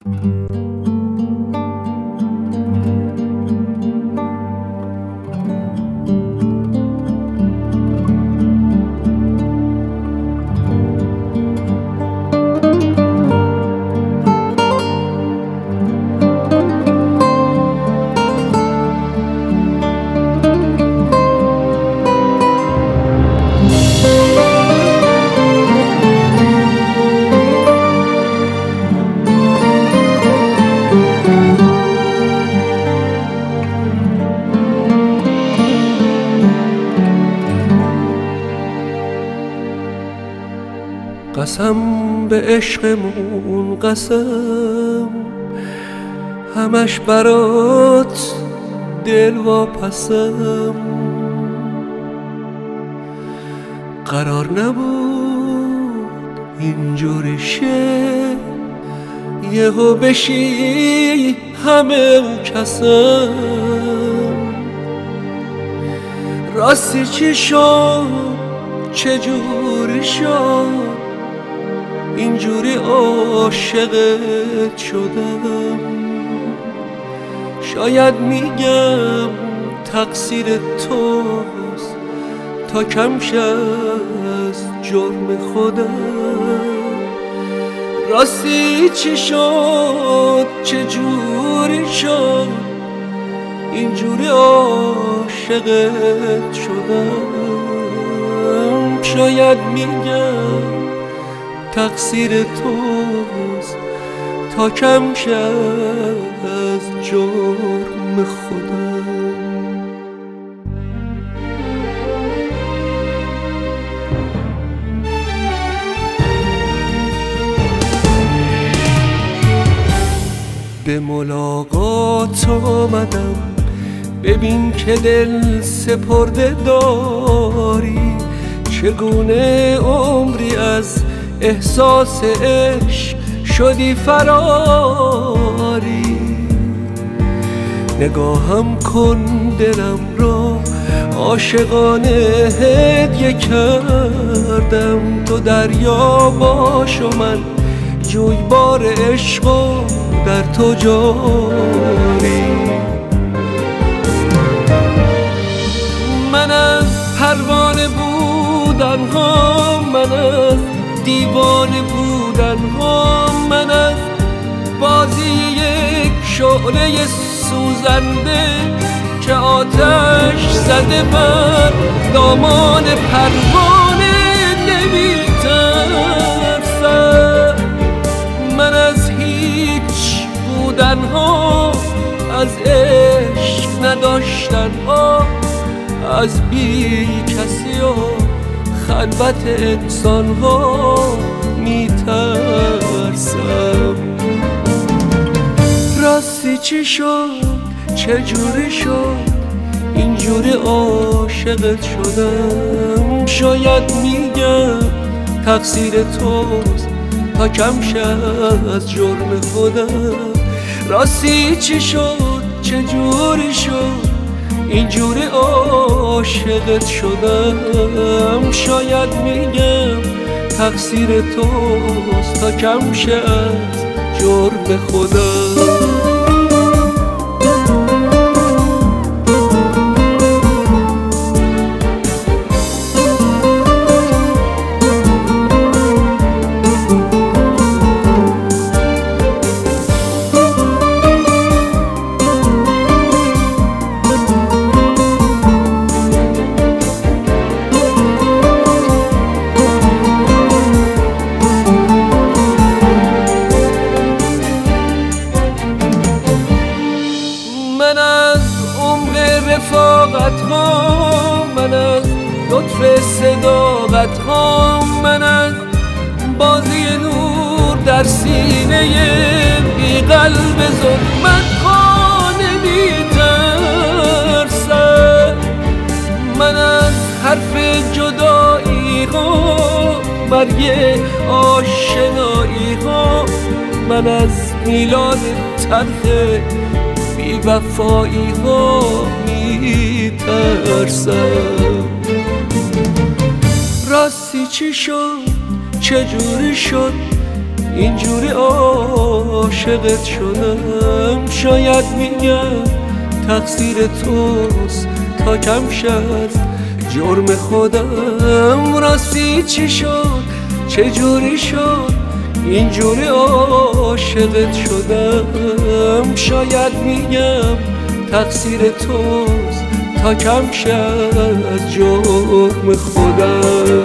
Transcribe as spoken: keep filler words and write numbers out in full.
قسم به عشقمون قسم، همش برات دل واپسم. قرار نبود اینجوری شه، یهو بشی همه کسم. راستی چی شد چجوری شد اینجوری عاشقت شدم؟ شاید میگم تقصیر توست، تا کم شه از جرم خودم. راستی چی شد چجوری شد اینجوری عاشقت شدم؟ شاید میگم تقصیر توست، تا کم شه از جرم خودم. به ملاقات آمدم، ببین که دل سپرده داری. چگونه عمری از احساس عشق شدی فراری. نگاهم کن دلم را عاشقانه هدیه کردم. تو دریا باش و من جویبار عشق و در تو جاری. من از پروانه بودن ها، من از دیوانه بودن ها، من از بازی یک شعله سوزنده که آتش زده بر دامان پروانه نمی‌ترسم. من از هیچ بودن ها، از عشق نداشتن ها، از بی کسی ها خلوت انسان ها میترسم. راستی چی شد چجوری شد اینجوری عاشقت شدم؟ شاید میگم تقصیر توست، تا کم شه از جرم خودم. راستی چی شد چجوری شد اینجوری عاشقت شدم؟ شاید میگم تقصیر توست، تا کم شه از جرم خودم. من از عمق رفاقت ها، من از لطف صداقت ها، من از بازی نور در سینه بی قلب ظلمت ها نمیترسم. من از حرف جدایی ها، برگ آشنایی ها، من از میلاد تلخ بی وفایی ها میترسم. راستی چی شد چجوری شد اینجوری عاشقت شدم. شاید میگم تقصیر توست تا کم شد جرم خودم. راستی چی شد چجوری شد اینجوری عاشقت شدم. شاید میگم تقصیر توست تا کم شد جرم خودم.